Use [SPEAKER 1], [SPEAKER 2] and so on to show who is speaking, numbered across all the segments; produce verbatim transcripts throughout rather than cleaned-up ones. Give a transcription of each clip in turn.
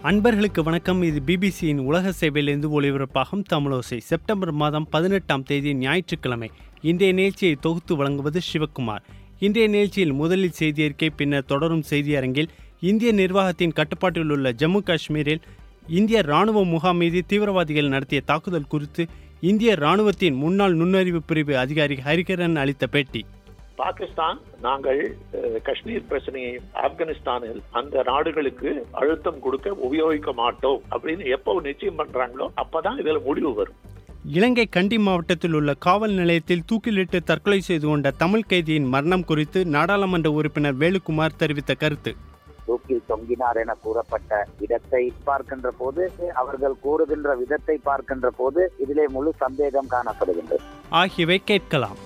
[SPEAKER 1] அன்பர்களுக்கு வணக்கம். இது பிபிசியின் உலக சேவையிலிருந்து ஒளிபரப்பாகும் தமிழோசை. செப்டம்பர் மாதம் பதினெட்டாம் தேதி ஞாயிற்றுக்கிழமை. இன்றைய நிகழ்ச்சியை தொகுத்து வழங்குவது சிவக்குமார். இன்றைய நிகழ்ச்சியில் முதலில் செய்தி அறிக்கை, பின்னர் தொடரும் செய்தி அரங்கில் இந்திய நிர்வாகத்தின் கட்டுப்பாட்டில் உள்ள ஜம்மு காஷ்மீரில் இந்திய ராணுவ முகாம் மீது தீவிரவாதிகள் நடத்திய தாக்குதல் குறித்து இந்திய ராணுவத்தின் முன்னாள் நுண்ணறிவு பிரிவு அதிகாரி ஹரிகரன் அளித்த பேட்டி.
[SPEAKER 2] பாகிஸ்தான், நாங்கள் காஷ்மீர் பிரச்சனையை ஆப்கானிஸ்தானில் அந்த நாடுகளுக்கு அழுத்தம் கொடுக்க உபயோகிக்க மாட்டோம் அப்படின்னு எப்போ நிச்சயம் பண்றாங்களோ அப்பதான் இதுல முடிவு வரும்.
[SPEAKER 1] இலங்கை கண்டி மாவட்டத்தில் உள்ள காவல் நிலையத்தில் தூக்கிலிட்டு தற்கொலை செய்து கொண்ட தமிழ் கைதியின் மரணம் குறித்து நாடாளுமன்ற உறுப்பினர் வேலுக்குமார் தெரிவித்த கருத்து.
[SPEAKER 3] தூக்கில் தொங்கினார் என கூறப்பட்ட இடத்தை பார்க்கின்ற போது, அவர்கள் கூறுகின்ற விதத்தை பார்க்கின்ற போது இதிலே முழு சந்தேகம் காணப்படுகின்றது
[SPEAKER 1] ஆகியவை கேட்கலாம்.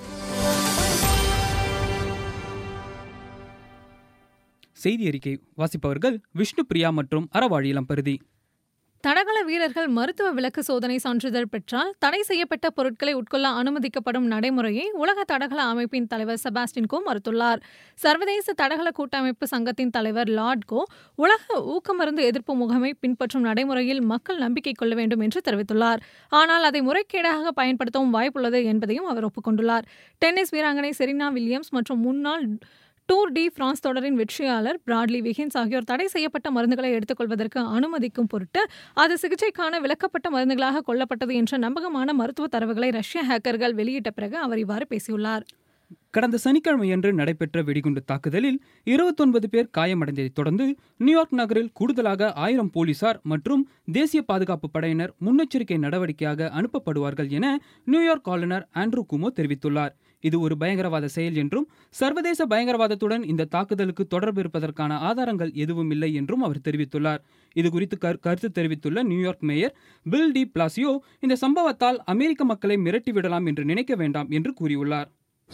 [SPEAKER 4] செய்தி அறிக்கை வாசிப்பவர்கள் விஷ்ணு பிரியா மற்றும் அறவாழி இளம்பருதி.
[SPEAKER 5] தடகள வீரர்கள் மருத்துவ விலக்கு சோதனை சான்றிதழ் பெற்றால் தடை செய்யப்பட்ட பொருட்களை உட்கொள்ள அனுமதிக்கப்படும் நடைமுறையை உலக தடகள அமைப்பின் தலைவர் செபாஸ்டின் கோ மறுத்துள்ளார். சர்வதேச தடகள கூட்டமைப்பு சங்கத்தின் தலைவர் லார்ட் கோ உலக ஊக்கமருந்து எதிர்ப்பு முகமை பின்பற்றும் நடைமுறையில் மக்கள் நம்பிக்கை கொள்ள வேண்டும் என்று தெரிவித்துள்ளார். ஆனால் அதை முறைகேடாக பயன்படுத்தவும் வாய்ப்புள்ளது என்பதையும் அவர் ஒப்புக்கொண்டுள்ளார். டென்னிஸ் வீராங்கனை செரீனா வில்லியம்ஸ் மற்றும் முன்னாள் டூர் டி பிரான்ஸ் தொடரின் வெற்றியாளர் பிராட்லி விகின்ஸ் ஆகியோர் தடை செய்யப்பட்ட மருந்துகளை எடுத்துக்கொள்வதற்கு அனுமதிக்கும் பொருட்டு அது சிகிச்சைக்கான விலக்கப்பட்ட மருந்துகளாக கொல்லப்பட்டது என்ற நம்பகமான மருத்துவ தரவுகளை ரஷ்ய ஹேக்கர்கள் வெளியிட்ட பிறகு அவர் இவ்வாறு பேசியுள்ளார்.
[SPEAKER 4] கடந்த சனிக்கிழமையன்று நடைபெற்ற வெடிகுண்டு தாக்குதலில் இருபத்தொன்பது பேர் காயமடைந்ததை தொடர்ந்து நியூயார்க் நகரில் கூடுதலாக ஆயிரம் போலீசார் மற்றும் தேசிய பாதுகாப்பு படையினர் முன்னெச்சரிக்கை நடவடிக்கையாக அனுப்பப்படுவார்கள் என நியூயார்க் ஆளுநர் ஆண்ட்ரூ குமோ தெரிவித்துள்ளார். இது ஒரு பயங்கரவாத செயல் என்றும் சர்வதேச பயங்கரவாதத்துடன் இந்த தாக்குதலுக்கு தொடர்பு இருப்பதற்கான ஆதாரங்கள் எதுவும் இல்லை என்றும் அவர் தெரிவித்துள்ளார். இதுகுறித்து கருத்து தெரிவித்துள்ள New York mayor Bill de Blasio, இந்த சம்பவத்தால் அமெரிக்க மக்களை மிரட்டிவிடலாம் என்று நினைக்க வேண்டாம் என்று கூறியுள்ளார்.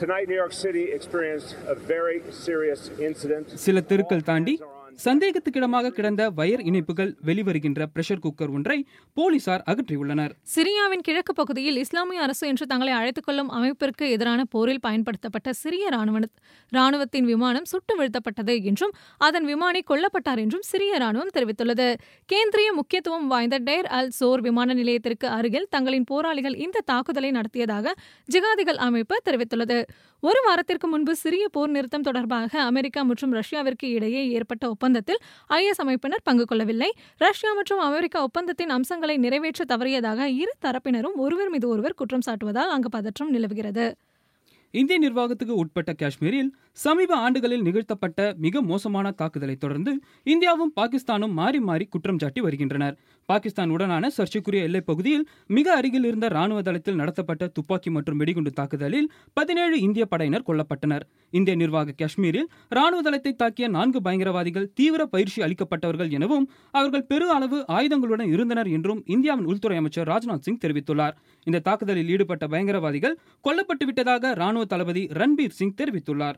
[SPEAKER 4] சில தெருக்கள் தாண்டி சந்தேகத்துக்கிடமாக கிடந்த வயர் இணைப்புகள் வெளிவருகின்ற பிரஷர் குக்கர் ஒன்றை போலீசார் அகற்றியுள்ளனர்.
[SPEAKER 5] சிரியாவின் கிழக்கு பகுதியில் இஸ்லாமிய அரசு என்று தங்களை அழைத்துக் கொள்ளும் அமைப்பிற்கு எதிரான போரில் பயன்படுத்தப்பட்ட சிரிய ராணுவத்தின் விமானம் சுட்டு வீழ்த்தப்பட்டது என்றும் அதன் விமானி கொல்லப்பட்டார் என்றும் சிரிய ராணுவம் தெரிவித்துள்ளது. கேந்திரிய முக்கியத்துவம் வாய்ந்த டேர் அல் சோர் விமான நிலையத்திற்கு அருகில் தங்களின் போராளிகள் இந்த தாக்குதலை நடத்தியதாக ஜிகாதிகள் அமைப்பு தெரிவித்துள்ளது. ஒரு வாரத்திற்கு முன்பு சிரிய போர் நிறுத்தம் தொடர்பாக அமெரிக்கா மற்றும் ரஷ்யாவிற்கு இடையே ஏற்பட்ட ஒப்பந்தத்தில் ஐஎஸ் அமைப்பினர் பங்கு கொள்ளவில்லை. ரஷ்யா மற்றும் அமெரிக்கா ஒப்பந்தத்தின் அம்சங்களை நிறைவேற்ற தவறியதாக இரு தரப்பினரும் ஒருவர் மீது ஒருவர் குற்றம் சாட்டுவதால் அங்கு பதற்றம் நிலவுகிறது.
[SPEAKER 4] இந்திய நிர்வாகத்துக்கு உட்பட்ட காஷ்மீரில் சமீப ஆண்டுகளில் நிகழ்த்தப்பட்ட மிக மோசமான தாக்குதலை தொடர்ந்து இந்தியாவும் பாகிஸ்தானும் மாறி மாறி குற்றம் சாட்டி வருகின்றனர். பாகிஸ்தான் உடனான சர்ச்சைக்குரிய எல்லைப் பகுதியில் மிக அருகில் இருந்த ராணுவ தளத்தில் நடத்தப்பட்ட துப்பாக்கி மற்றும் வெடிகுண்டு தாக்குதலில் பதினேழு இந்திய படையினர் கொல்லப்பட்டனர். இந்திய நிர்வாக காஷ்மீரில் ராணுவ தளத்தை தாக்கிய நான்கு பயங்கரவாதிகள் தீவிர பயிற்சி அளிக்கப்பட்டவர்கள் எனவும் அவர்கள் பெரு அளவு ஆயுதங்களுடன் இருந்தனர் என்றும் இந்தியாவின் உள்துறை அமைச்சர் ராஜ்நாத் சிங் தெரிவித்துள்ளார். இந்த தாக்குதலில் ஈடுபட்ட பயங்கரவாதிகள் கொல்லப்பட்டு விட்டதாக ராணுவ தளபதி ரன்பீர் சிங் தெரிவித்துள்ளார்.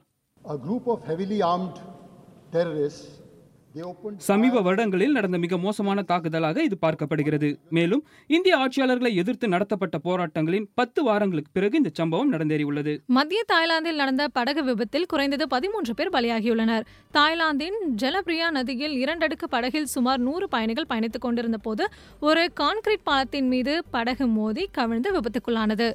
[SPEAKER 4] சமீப வருடங்களில் நடந்த மிக மோசமான தாக்குதலாக இது பார்க்கப்படுகிறது. மேலும் இந்திய ஆட்சியாளர்களை எதிர்த்து நடத்தப்பட்ட போராட்டங்களின் பத்து வாரங்களுக்கு பிறகு இந்த சம்பவம் நடந்தேறியுள்ளது.
[SPEAKER 5] மத்திய தாய்லாந்தில் நடந்த படகு விபத்தில் குறைந்தது பதிமூன்று பேர் பலியாகியுள்ளனர். தாய்லாந்தின் ஜலபிரியா நதியில் இரண்டடுக்கு படகில் சுமார் நூறு பயணிகள் பயணித்துக் கொண்டிருந்த போது ஒரு கான்கிரீட் பாலத்தின் மீது படகு மோதி கவிழ்ந்து விபத்துக்குள்ளானது.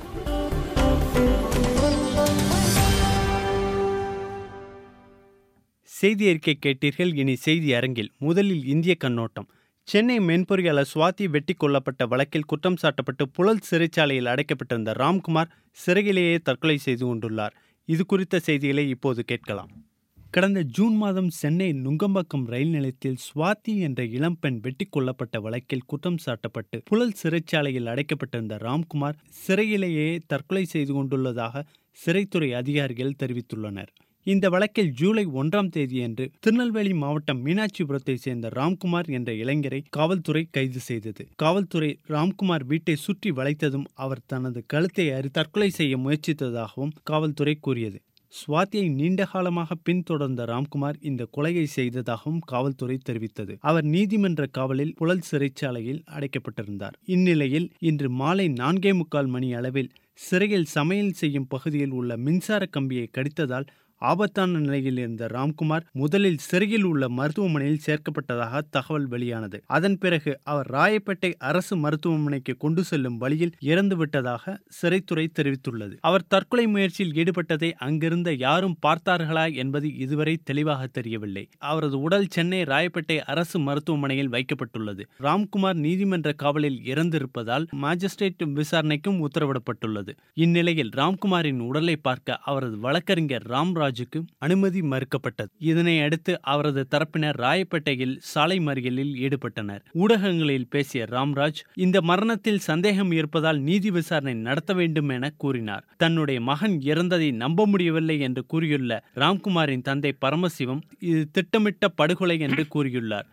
[SPEAKER 1] செய்தி அறிக்கை கேட்டீர்கள். இனி செய்தி அரங்கில் முதலில் இந்திய கண்ணோட்டம். சென்னை மென்பொறியாளர் சுவாதி வெட்டி கொல்லப்பட்ட வழக்கில் குற்றம் சாட்டப்பட்டு புழல் சிறைச்சாலையில் அடைக்கப்பட்டிருந்த ராம்குமார் சிறையிலேயே தற்கொலை செய்து கொண்டுள்ளார். இது குறித்த செய்திகளை இப்போது கேட்கலாம். கடந்த ஜூன் மாதம் சென்னை நுங்கம்பாக்கம் ரயில் நிலையத்தில் சுவாதி என்ற இளம்பெண் வெட்டி கொல்லப்பட்ட வழக்கில் குற்றம் சாட்டப்பட்டு புழல் சிறைச்சாலையில் அடைக்கப்பட்டிருந்த ராம்குமார் சிறையிலேயே தற்கொலை செய்து கொண்டுள்ளதாக சிறைத்துறை அதிகாரிகள் தெரிவித்துள்ளனர். இந்த வழக்கில் ஜூலை ஒன்றாம் தேதியன்று திருநெல்வேலி மாவட்டம் மீனாட்சிபுரத்தை சேர்ந்த ராம்குமார் என்ற இளைஞரை காவல்துறை கைது செய்தது. காவல்துறை ராம்குமார் வீட்டை சுற்றி வளைத்ததும் அவர் தனது கழுத்தை அறு தற்கொலை செய்ய முயற்சித்ததாகவும் காவல்துறை கூறியது. சுவாதியை நீண்ட காலமாக பின்தொடர்ந்த ராம்குமார் இந்த கொலையை செய்ததாகவும் காவல்துறை தெரிவித்தது. அவர் நீதிமன்ற காவலில் புழல் சிறைச்சாலையில் அடைக்கப்பட்டிருந்தார். இந்நிலையில் இன்று மாலை நான்கே முக்கால் மணி அளவில் சிறையில் சமையல் செய்யும் பகுதியில் உள்ள மின்சார கம்பியை கடித்ததால் ஆபத்தான நிலையில் இருந்த ராம்குமார் முதலில் சிறையில் உள்ள மருத்துவமனையில் சேர்க்கப்பட்டதாக தகவல் வெளியானது. அதன் பிறகு அவர் ராயப்பேட்டை அரசு மருத்துவமனைக்கு கொண்டு செல்லும் வழியில் இறந்துவிட்டதாக சிறைத்துறை தெரிவித்துள்ளது. அவர் தற்கொலை முயற்சியில் ஈடுபட்டதை அங்கிருந்த யாரும் பார்த்தார்களா என்பது இதுவரை தெளிவாக தெரியவில்லை. அவரது உடல் சென்னை ராயப்பேட்டை அரசு மருத்துவமனையில் வைக்கப்பட்டுள்ளது. ராம்குமார் நீதிமன்ற காவலில் இறந்திருப்பதால் மாஜிஸ்ட்ரேட் விசாரணைக்கும் உத்தரவிடப்பட்டுள்ளது. இந்நிலையில் ராம்குமாரின் உடலை பார்க்க அவரது வழக்கறிஞர் ராம்ராஜ் அனுமதி மறுக்கப்பட்டது. இதனை அடுத்து அவரது தரப்பினர் ராயப்பேட்டையில் சாலை மறியலில் ஈடுபட்டனர். ஊடகங்களில் பேசிய ராம்ராஜ் இந்த மரணத்தில் சந்தேகம் இருப்பதால் நீதி விசாரணை நடத்த வேண்டும் என கூறினார். தன்னுடைய மகன் இறந்ததை நம்ப முடியவில்லை என்று கூறியுள்ள ராம்குமாரின் தந்தை பரமசிவம் இது திட்டமிட்ட படுகொலை என்று கூறியுள்ளார்.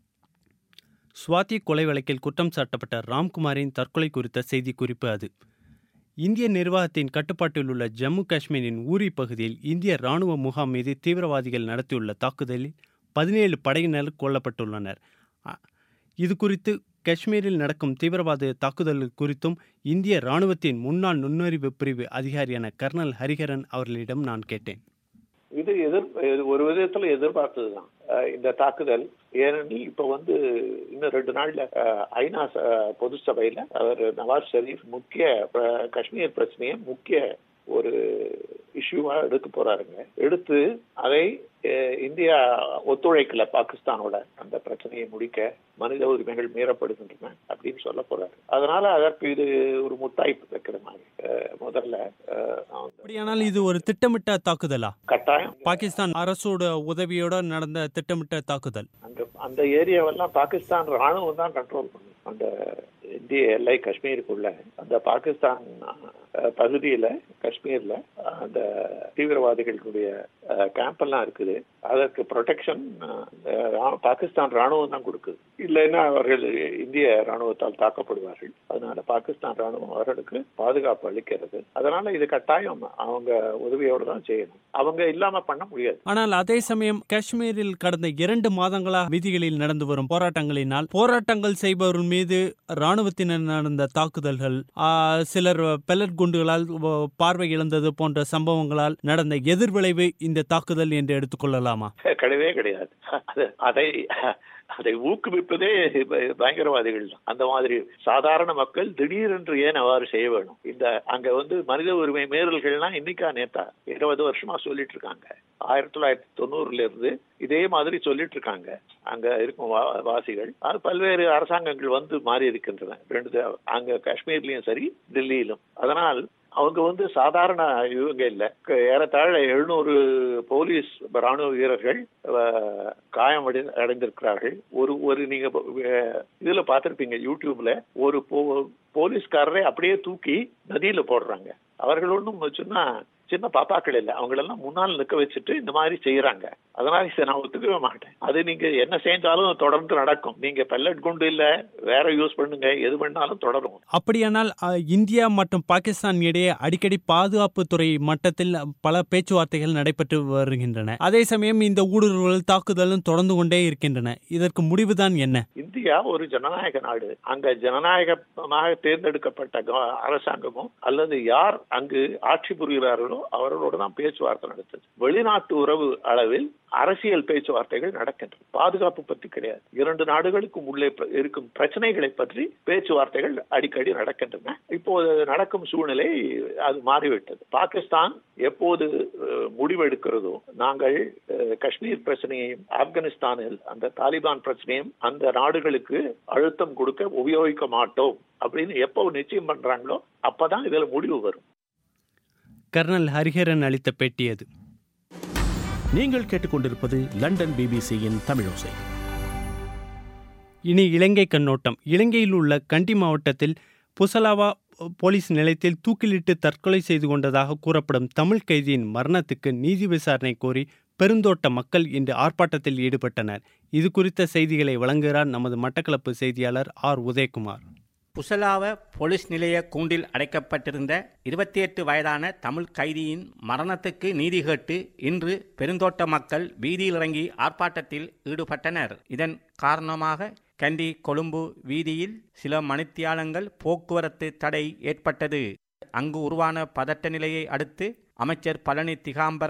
[SPEAKER 1] சுவாதி கொலை வழக்கில் குற்றம் சாட்டப்பட்ட ராம்குமாரின் தற்கொலை குறித்த செய்தி குறிப்பு அது. இந்திய நிர்வாகத்தின் கட்டுப்பாட்டில் உள்ள ஜம்மு காஷ்மீரின் ஊரி பகுதியில் இந்திய ராணுவ முகாம் மீது தீவிரவாதிகள் நடத்தியுள்ள தாக்குதலில் பதினேழு படையினர் கொல்லப்பட்டுள்ளனர். இது குறித்து காஷ்மீரில் நடக்கும் தீவிரவாத தாக்குதல்கள் குறித்தும் இந்திய ராணுவத்தின் முன்னாள் நுண்ணறிவு பிரிவு அதிகாரியான கர்னல் ஹரிஹரன் அவர்களிடம் நான் கேட்டேன்.
[SPEAKER 2] இது எதிர் ஒரு விதத்துல எதிர்பார்த்ததுதான் இந்த தாக்குதல். ஏனெனில் இப்ப வந்து இன்னும் ரெண்டு நாள்ல ஐநா பொது சபையில அவர் நவாஸ் ஷெரீப் முக்கிய காஷ்மீர் பிரச்சனையை முக்கிய ஒரு இஷ்யூவா எடுக்க போறாருங்க. எடுத்து அதை இந்தியா ஒத்துழைக்கல பாகிஸ்தானோட அந்த பிரச்சனையை முடிக்க மனித உரிமைகள் மீறப்படுகின்றன அப்படின்னு சொல்ல போறாரு. அதனால அதற்கு இது ஒரு முத்தாய்ப்பு வைக்கிற மாதிரி முதல்ல.
[SPEAKER 1] அப்படியானால் இது ஒரு திட்டமிட்ட தாக்குதலா?
[SPEAKER 2] கட்டாயம்
[SPEAKER 1] பாகிஸ்தான் அரசோட உதவியோட நடந்த திட்டமிட்ட தாக்குதல்.
[SPEAKER 2] அந்த அந்த ஏரியாவெல்லாம் பாகிஸ்தான் ராணுவம் தான் கண்ட்ரோல் பண்ணும். அந்த இந்திய எல்லை காஷ்மீருக்குள்ள அந்த பாகிஸ்தான் பகுதியில காஷ்மீர்ல அந்த தீவிரவாதிகளுடைய கேம்ப் எல்லாம் இருக்குது. அதற்கு ப்ரொடெக்ஷன் பாகிஸ்தான் ராணுவம் தான் கொடுக்குது. இல்லைன்னா அவர்கள் இந்திய ராணுவத்தால் தாக்கப்படுவார்கள். அதனால பாகிஸ்தான் ராணுவம் அவர்களுக்கு பாதுகாப்பு அளிக்கிறது. அதனால இது கட்டாயம் அவங்க உதவியோடு தான் செய்யணும். அவங்க இல்லாம பண்ண முடியாது.
[SPEAKER 1] ஆனால் அதே சமயம் காஷ்மீரில் கடந்த இரண்டு மாதங்களாக வீதிகளில் நடந்து வரும் போராட்டங்களினால் போராட்டங்கள் செய்பவர்கள் மீது ராணுவத்தினர் நடந்த தாக்குதல்கள், சிலர் பெல்லட் குண்டுகளால் பார்வை இழந்தது போன்ற சம்பவங்களால் நடந்த எதிர்விளைவு இந்த தாக்குதல் என்று எடுத்துக்கொள்ளலாமா?
[SPEAKER 2] கிடையவே கிடையாது. அதை அதை ஊக்குவிப்பதே பயங்கரவாதிகள் தான். அந்த மாதிரி சாதாரண மக்கள் திடீரென்று ஏன் அவ்வாறு செய்ய வேணும்? இந்த அங்க வந்து மனித உரிமை மீறல்கள்லாம் இன்னைக்கா நேத்தா இருபது வருஷமா சொல்லிட்டு இருக்காங்க. ஆயிரத்தி தொள்ளாயிரத்தி தொண்ணூறுல இருந்து இதே மாதிரி சொல்லிட்டு இருக்காங்க அங்க இருக்கும் வாசிகள். அது பல்வேறு அரசாங்கங்கள் வந்து மாறி இருக்கின்றன, ரெண்டு அங்க காஷ்மீர்லயும் சரி டெல்லியிலும். அதனால் அவங்க வந்து சாதாரண இவங்க இல்ல. ஏறத்தாழ எழுநூறு போலீஸ் ராணுவ வீரர்கள் காயம் அடைந்திருக்கிறார்கள். ஒரு ஒரு நீங்க இதுல பாத்திருப்பீங்க யூடியூப்ல, ஒரு போலீஸ்காரரை அப்படியே தூக்கி நதியில போடுறாங்க. அவர்கள் ஒன்றும் சொன்னா சின்ன பாப்பாக்கள் இல்லை, அவங்களெல்லாம் முன்னால் நிற்க வச்சுட்டு இந்த மாதிரி செய்யறாங்க. அதனால இதை நான் ஒத்துக்கவே மாட்டேன். அது நீங்க என்ன செஞ்சாலும் தொடர்ந்து நடக்கும். நீங்க பெல்லட் குண்டு இல்ல வேற யூஸ் பண்ணுங்க, எது பண்ணாலும் தொடரும்.
[SPEAKER 1] அப்படியானால் இந்தியா மற்றும் பாகிஸ்தான் இடையே அடிக்கடி பாதுகாப்பு துறை மட்டத்தில் பல பேச்சுவார்த்தைகள் நடைபெற்று வருகின்றன. அதே சமயம் இந்த ஊடுருவல் தாக்குதலும் தொடர்ந்து கொண்டே இருக்கின்றன. இதற்கு முடிவுதான் என்ன?
[SPEAKER 2] இந்தியா ஒரு ஜனநாயக நாடு. அங்க ஜனநாயகமாக தேர்ந்தெடுக்கப்பட்ட அரசாங்கமும் அல்லது யார் அங்கு ஆட்சி புரிகிறார்களோ அவர்களோடு தான் பேச்சுவார்த்தை நடத்துது. வெளிநாட்டு உறவு அளவில் அரசியல் பேச்சுவார்த்தைகள் நடக்கின்றன. பாதுகாப்பு பற்றி கிடையாது. இரண்டு நாடுகளுக்கும் உள்ளே இருக்கும் பிரச்சனைகளை பற்றி பேச்சுவார்த்தைகள் அடிக்கடி நடக்கின்றன. இப்போது நடக்கும் சூழ்நிலை அது மாறிவிட்டது. பாகிஸ்தான் எப்போது முடிவெடுக்கிறதோ நாங்கள் காஷ்மீர் பிரச்சனையையும் ஆப்கானிஸ்தானில் அந்த தாலிபான் பிரச்சனையும் அந்த நாடுகளுக்கு அழுத்தம் கொடுக்க உபயோகிக்க மாட்டோம் அப்படின்னு எப்போ நிச்சயம் பண்றாங்களோ அப்பதான் இதுல முடிவு வரும்.
[SPEAKER 1] கர்னல் ஹரிஹரன் அளித்த பேட்டியது.
[SPEAKER 6] நீங்கள் கேட்டுக்கொண்டிருப்பது லண்டன் பிபிசியின் தமிழோசை.
[SPEAKER 1] இனி இலங்கை கண்ணோட்டம். இலங்கையில் உள்ள கண்டி மாவட்டத்தில் புசலாவா போலீஸ் நிலையத்தில் தூக்கிலிட்டு தற்கொலை செய்து கொண்டதாக கூறப்படும் தமிழ் கைதியின் மரணத்துக்கு நீதி விசாரணை கோரி பெருந்தோட்ட மக்கள் இன்று ஆர்ப்பாட்டத்தில் ஈடுபட்டனர். இது குறித்த செய்திகளை வழங்குகிறார் நமது மட்டக்களப்பு செய்தியாளர் ஆர் உதயகுமார்.
[SPEAKER 7] புசலாவ போலீஸ் நிலைய கூண்டில் அடைக்கப்பட்டிருந்த இருபத்தி எட்டு வயதான தமிழ் கைதியின் மரணத்துக்கு நீதி கேட்டு இன்று பெருந்தோட்ட மக்கள் வீதியில் இறங்கி ஆர்ப்பாட்டத்தில் ஈடுபட்டனர். இதன் காரணமாக கண்டி கொழும்பு வீதியில் சில மணித்தியாலங்கள் போக்குவரத்து தடை ஏற்பட்டது. அங்கு உருவான பதட்ட நிலையை அடுத்து அமைச்சர் பழனி திகாம்பரம்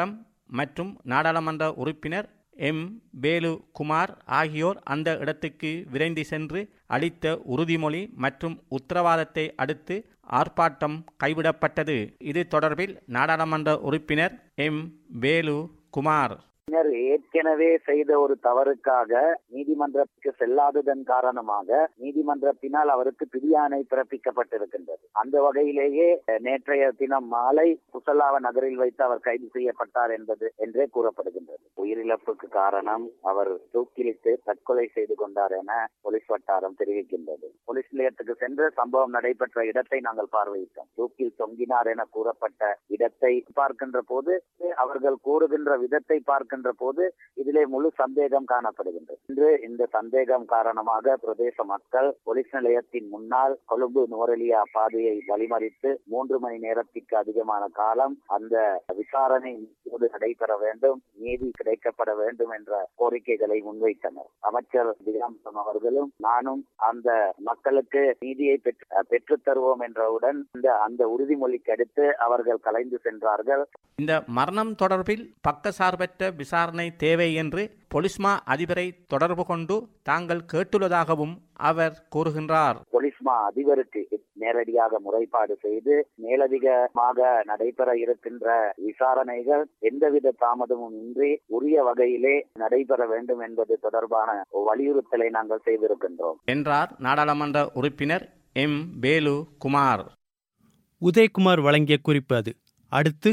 [SPEAKER 7] மற்றும் நாடாளுமன்ற உறுப்பினர் எம் வேலு குமார் ஆகியோர் அந்த இடத்துக்கு விரைந்து சென்று அளித்த உறுதிமொழி மற்றும் உத்தரவாதத்தை அடுத்து ஆர்ப்பாட்டம் கைவிடப்பட்டது. இது தொடர்பில் நாடாளுமன்ற உறுப்பினர் எம் வேலு குமார்,
[SPEAKER 3] ஏற்கனவே செய்த ஒரு தவறுக்காக நீதிமன்றத்துக்கு செல்லாததன் காரணமாக நீதிமன்றத்தினால் அவருக்கு பிடியாணை பிறப்பிக்கப்பட்டிருக்கின்றது. அந்த வகையிலேயே நேற்றைய தினம் மாலை புசல்லாவ நகரில் வைத்து அவர் கைது செய்யப்பட்டார் என்பது என்றே கூறப்படுகின்றது. உயிரிழப்புக்கு காரணம் அவர் தூக்கிலிட்டு தற்கொலை செய்து கொண்டார் என போலீஸ் வட்டாரம் தெரிவிக்கின்றது. போலீஸ் நிலையத்துக்கு சென்று சம்பவம் நடைபெற்ற இடத்தை நாங்கள் பார்வையிட்டோம். தூக்கில் தொங்கினார் என கூறப்பட்ட இடத்தை பார்க்கின்ற போது, அவர்கள் கூறுகின்ற விதத்தை பார்க்கின்ற போது இதிலே முழு சந்தேகம் காணப்படுகின்றது. இன்று இந்த சந்தேகம் காரணமாக பிரதேச மக்கள் போலீஸ் நிலையத்தின் முன்னால் கொழும்பு நுவரெலியா பாதையை வழிமறித்து மூன்று மணி நேரத்திற்கு அதிகமான காலம் அந்த விசாரணை நடைபெற வேண்டும், நீதி கிடைக்கப்பட வேண்டும் என்ற கோரிக்கைகளை முன்வைத்தனர். அமைச்சர் திகாம்பரம் அவர்களும் நானும் அந்த மக்களுக்கு நீதியை பெற்றுத் தருவோம் என்றவுடன் இந்த அந்த உறுதிமொழிக்கு அடுத்து அவர்கள் கலைந்து சென்றார்கள்.
[SPEAKER 7] இந்த மரணம் தொடர்பில் பக்கசார்பற்ற விசாரணை தேவை என்று பொலிஸ்மா அதிபரை தொடர்பு கொண்டு தாங்கள் கேட்டுள்ளதாகவும் அவர் கூறுகின்றார்.
[SPEAKER 3] பொலிஸ்மா அதிபருக்கு நேரடியாக முறைப்பாடு செய்து மேலதிகமாக நடைபெற இருக்கின்ற விசாரணைகள் எந்தவித தாமதமும் இன்றி உரிய வகையிலே நடைபெற வேண்டும் என்பது தொடர்பான வலியுறுத்தலை நாங்கள் செய்திருக்கின்றோம்
[SPEAKER 7] என்றார் நாடாளுமன்ற உறுப்பினர் எம் வேலு குமார்.
[SPEAKER 1] உதயகுமார் வழங்கிய குறிப்பு அது. அடுத்து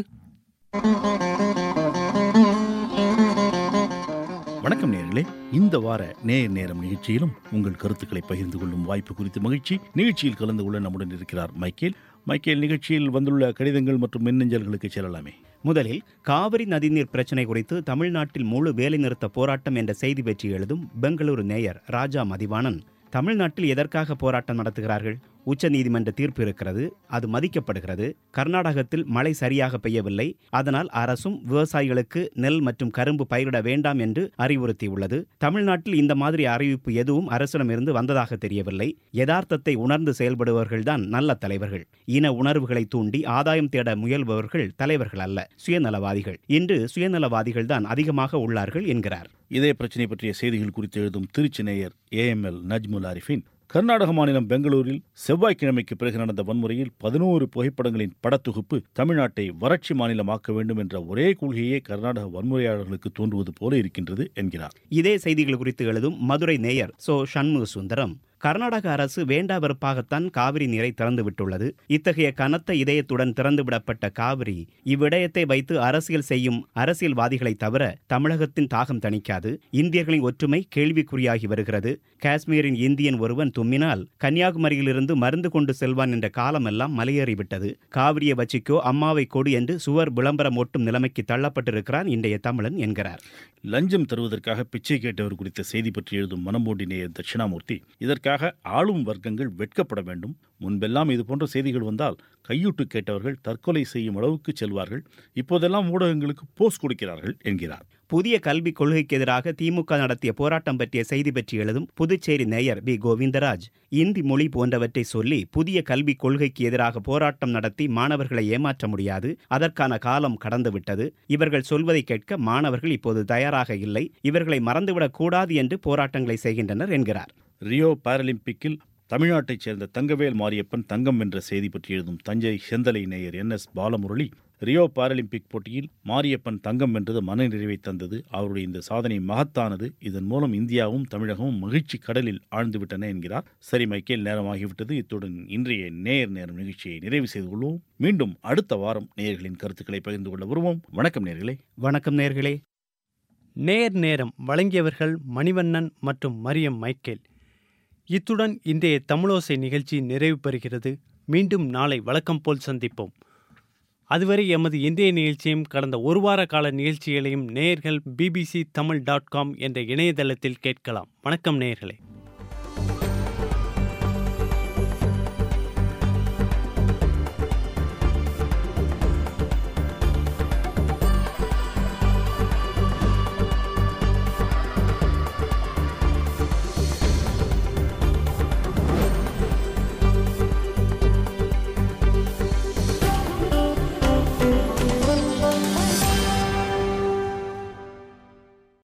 [SPEAKER 6] வணக்கம் நேயர்களே, இந்த வார நேர் நேரம் நிகழ்ச்சியிலும் உங்கள் கருத்துக்களை பகிர்ந்து கொள்ளும் வாய்ப்பு குறித்து மகிழ்ச்சி. நிகழ்ச்சியில் கலந்து கொள்ள நம்முடன் இருக்கிறார் மைக்கேல். மைக்கேல், நிகழ்ச்சியில் வந்துள்ள கடிதங்கள் மற்றும் மின்னஞ்சல்களுக்கு செல்லலாமே.
[SPEAKER 8] முதலில் காவிரி நதிநீர் பிரச்சினை குறித்து தமிழ்நாட்டில் முழு வேலைநிறுத்த போராட்டம் என்ற செய்தி பற்றி எழுதும் பெங்களூரு நேயர் ராஜா மதிவாணன், தமிழ்நாட்டில் எதற்காக போராட்டம் நடத்துகிறார்கள்? உச்ச நீதிமன்ற தீர்ப்பு இருக்கிறது, அது மதிக்கப்படுகிறது. கர்நாடகத்தில் மழை சரியாக பெய்யவில்லை, அதனால் அரசும் விவசாயிகளுக்கு நெல் மற்றும் கரும்பு பயிரிட வேண்டாம் என்று அறிவுறுத்தியுள்ளது. தமிழ்நாட்டில் இந்த மாதிரி அறிவிப்பு எதுவும் அரசிடமிருந்து வந்ததாக தெரியவில்லை. யதார்த்தத்தை உணர்ந்து செயல்படுபவர்கள்தான் நல்ல தலைவர்கள். இன உணர்வுகளை தூண்டி ஆதாயம் தேட முயல்பவர்கள் தலைவர்கள் அல்ல, சுயநலவாதிகள். இன்று சுயநலவாதிகள் தான் அதிகமாக உள்ளார்கள் என்கிறார்.
[SPEAKER 6] இதே பிரச்சனை பற்றிய செய்திகள் குறித்து எழுதும் திருச்சி நேயர் A M L Najmul Arifin, Karnataka மாநிலம் பெங்களூரில் செவ்வாய்க்கிழமைக்கு பிறகு நடந்த வன்முறையில் பதினோரு புகைப்படங்களின் படத்தொகுப்பு தமிழ்நாட்டை வறட்சி மாநிலமாக்க வேண்டும் என்ற ஒரே கொள்கையே கர்நாடக வன்முறையாளர்களுக்கு தோன்றுவது போல இருக்கின்றது என்கிறார்.
[SPEAKER 8] இதே செய்திகள் குறித்து எழுதும் மதுரை நேயர் சோ சண்முக சுந்தரம், கர்நாடக அரசு வேண்டா வெறுப்பாகத்தான் காவிரி நீரை திறந்துவிட்டுள்ளது. இத்தகைய கனத்த இதயத்துடன் திறந்துவிடப்பட்ட காவிரி இவ்விடயத்தை வைத்து அரசியல் செய்யும் அரசியல்வாதிகளை தவிர தமிழகத்தின் தாகம் தணிக்காது. இந்தியர்களின் ஒற்றுமை கேள்விக்குறியாகி வருகிறது. காஷ்மீரின் இந்தியன் ஒருவன் தும்மினால் கன்னியாகுமரியிலிருந்து மருந்து கொண்டு செல்வான் என்ற காலமெல்லாம் மலையேறிவிட்டது. காவிரியை வச்சிக்கோ அம்மாவை கொடு என்று சுவர் விளம்பரம் ஓட்டும் நிலைமைக்கு தள்ளப்பட்டிருக்கிறான் இன்றைய தமிழன் என்கிறார்.
[SPEAKER 6] லஞ்சம் தருவதற்காக பிச்சை கேட்டவர் குறித்த செய்தி பற்றி எழுதும் மனம்போடி நேயர் தட்சிணாமூர்த்தி, இதற்காக ஆளும் வர்க்கங்கள் வெட்கப்பட வேண்டும். முன்பெல்லாம் இதுபோன்ற செய்திகள் வந்தால் கையூட்டு கேட்டவர்கள் தற்கொலை செய்யும் அளவுக்கு செல்வார்கள். இப்போதெல்லாம் ஊடகங்களுக்கு போஸ் கொடுக்கிறார்கள் என்கிறார்.
[SPEAKER 8] புதிய கல்விக் கொள்கைக்கு எதிராக திமுக நடத்திய போராட்டம் பற்றிய செய்தி பற்றி எழுதும் புதுச்சேரி நேயர் பி கோவிந்தராஜ், இந்தி மொழி போன்றவற்றை சொல்லி புதிய கல்விக் கொள்கைக்கு எதிராக போராட்டம் நடத்தி மாணவர்களை ஏமாற்ற முடியாது. அதற்கான காலம் கடந்துவிட்டது. இவர்கள் சொல்வதை கேட்க மாணவர்கள் இப்போது தயாராக இல்லை. இவர்களை மறந்துவிடக் கூடாது என்று போராட்டங்களை செய்கின்றனர் என்கிறார்.
[SPEAKER 6] ரியோ பாராலிம்பிக்கில் தமிழ்நாட்டைச் சேர்ந்த தங்கவேல் மாரியப்பன் தங்கம் என்ற செய்தி பற்றி எழுதும் தஞ்சை செந்தலை நேயர் N S Balamurali, Rio Paralympic போட்டியில் மாரியப்பன் தங்கம் வென்றது மனநிறைவை தந்தது. அவருடைய இந்த சாதனை மகத்தானது. இதன் மூலம் இந்தியாவும் தமிழகமும் மகிழ்ச்சி கடலில் ஆழ்ந்துவிட்டன என்கிறார். சரி மைக்கேல், நேரமாகிவிட்டது. இத்துடன் இன்றைய நேர் நேரம் நிகழ்ச்சியை நிறைவு செய்து கொள்வோம். மீண்டும் அடுத்த வாரம் நேயர்களின் கருத்துக்களை பகிர்ந்து கொள்ள வருவோம். வணக்கம் நேயர்களே.
[SPEAKER 8] வணக்கம் நேயர்களே.
[SPEAKER 1] நேர் நேரம் வழங்கியவர்கள் மணிவண்ணன் மற்றும் மரியம் மைக்கேல். இத்துடன் இன்றைய தமிழோசை நிகழ்ச்சி நிறைவு பெறுகிறது. மீண்டும் நாளை வழக்கம் போல் சந்திப்போம். அதுவரை எமது இன்றைய நிகழ்ச்சியும் கடந்த ஒரு வார கால நிகழ்ச்சிகளையும் நேயர்கள் பிபிசி தமிழ் டாட் காம் என்ற இணையதளத்தில் கேட்கலாம். வணக்கம் நேயர்களே.